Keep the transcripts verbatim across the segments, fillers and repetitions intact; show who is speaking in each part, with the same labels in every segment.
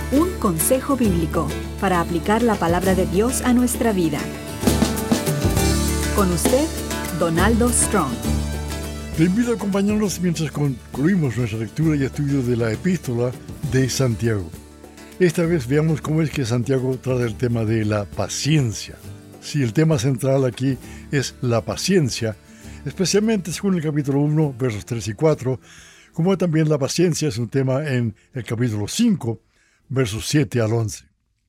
Speaker 1: Un consejo bíblico para aplicar la palabra de Dios a nuestra vida. Con usted, Donaldo Strong.
Speaker 2: Te invito a acompañarnos mientras concluimos nuestra lectura y estudio de la epístola de Santiago. Esta vez veamos cómo es que Santiago trata el tema de la paciencia. Si el tema central aquí es la paciencia, especialmente según el capítulo uno, versos tres y cuatro, como también la paciencia es un tema en el capítulo cinco, versos siete al once.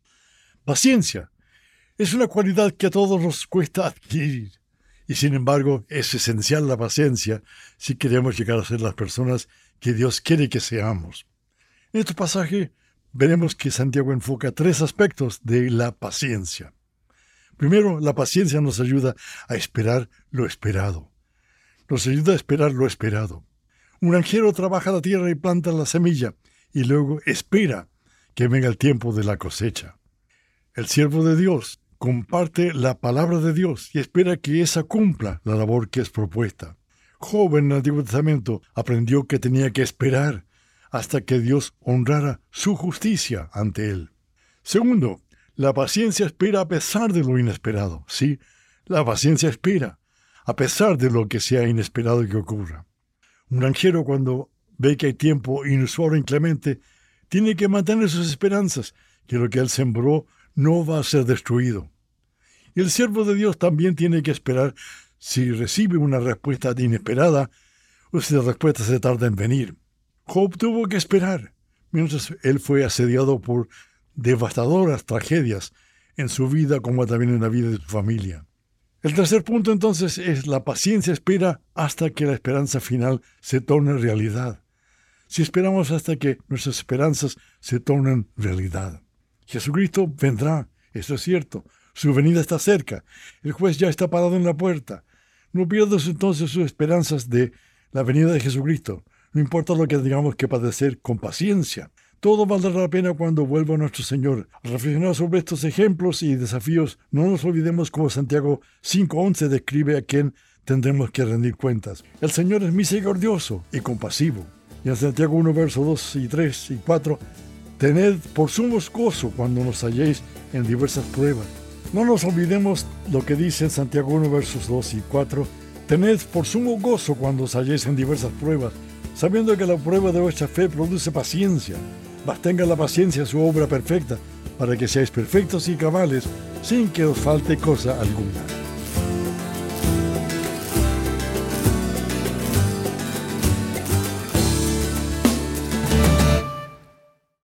Speaker 2: Paciencia es una cualidad que a todos nos cuesta adquirir, y sin embargo es esencial la paciencia si queremos llegar a ser las personas que Dios quiere que seamos. En este pasaje veremos que Santiago enfoca tres aspectos de la paciencia. Primero, la paciencia nos ayuda a esperar lo esperado. Nos ayuda a esperar lo esperado. Un granjero trabaja la tierra y planta la semilla, y luego espera que venga el tiempo de la cosecha. El siervo de Dios comparte la palabra de Dios y espera que esa cumpla la labor que es propuesta. Job en el Antiguo Testamento aprendió que tenía que esperar hasta que Dios honrara su justicia ante él. Segundo, la paciencia espera a pesar de lo inesperado. Sí, la paciencia espera a pesar de lo que sea inesperado que ocurra. Un granjero, cuando ve que hay tiempo inusual o inclemente, tiene que mantener sus esperanzas, que lo que él sembró no va a ser destruido. Y el siervo de Dios también tiene que esperar si recibe una respuesta inesperada o si la respuesta se tarda en venir. Job tuvo que esperar, mientras él fue asediado por devastadoras tragedias en su vida como también en la vida de su familia. El tercer punto entonces es la paciencia espera hasta que la esperanza final se torne realidad. Si esperamos hasta que nuestras esperanzas se tornen realidad. Jesucristo vendrá, eso es cierto. Su venida está cerca. El juez ya está parado en la puerta. No pierdas entonces sus esperanzas de la venida de Jesucristo. No importa lo que tengamos que padecer, con paciencia. Todo valdrá la pena cuando vuelva nuestro Señor. Al reflexionar sobre estos ejemplos y desafíos, no nos olvidemos como Santiago cinco once describe a quien tendremos que rendir cuentas. El Señor es misericordioso y compasivo. Y en Santiago uno, versos dos y tres y cuatro, tened por sumo gozo cuando nos halléis en diversas pruebas. No nos olvidemos lo que dice en Santiago uno, versos dos y cuatro, tened por sumo gozo cuando os halléis en diversas pruebas, sabiendo que la prueba de vuestra fe produce paciencia. Mas tenga la paciencia su obra perfecta, para que seáis perfectos y cabales, sin que os falte cosa alguna.